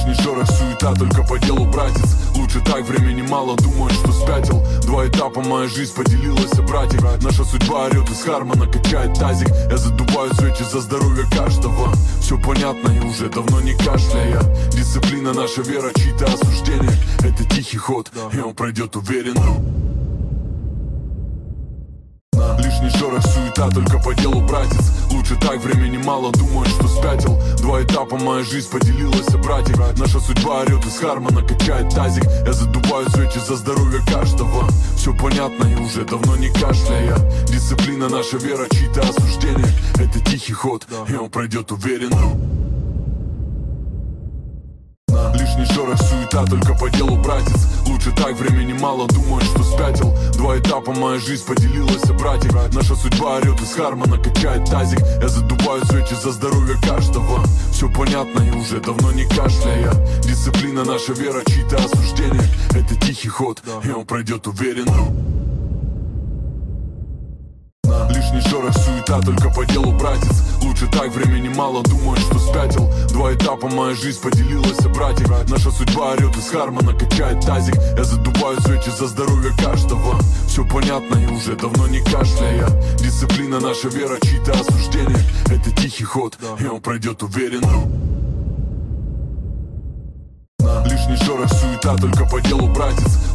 Лишний шорох, суета, только по делу, братец. Лучше так, времени мало, думаю, что спятил. Два этапа, моя жизнь поделилась, братьев. Наша судьба орет из Хармона, качает тазик. Я задуваю свечи за здоровье каждого. Все понятно и уже давно не кашляя. Дисциплина, наша вера, чьи-то осуждения. Это тихий ход, и он пройдет уверенно. Лишний шорох, суета, только по делу, братец. Лучше так, времени мало, думаю, что спятил. Два этапа, моя жизнь поделилась, братьев. Наша судьба орет из Хармона, качает тазик. Я задуваю свечи за здоровье каждого. Все понятно и уже давно не кашляя. Дисциплина, наша вера, чьи-то осуждения. Это тихий ход, и он пройдет уверенно. Лишний шорох, суета, только по делу, братец. Лучше так, времени мало, думаю, что спятил. Два этапа, моя жизнь поделилась, братьев. Наша судьба орет из Хармона, качает тазик. Я задуваю свечи за здоровье каждого. Все понятно и уже давно не кашляя. Дисциплина, наша вера, чьи-то осуждения. Это тихий ход, и он пройдет уверенно. Лишний шорох, суета, только по делу, братец. Лучше так, времени мало, думаю, что спятил. Два этапа, моя жизнь поделилась, братьев. Наша судьба орет из Хармона, качает тазик. Я задуваю свечи за здоровье каждого. Все понятно и уже давно не кашляя. Дисциплина, наша вера, чьи-то осуждения. Это тихий ход, и он пройдет уверенно. Лишний шорох, суета, только по делу, братец.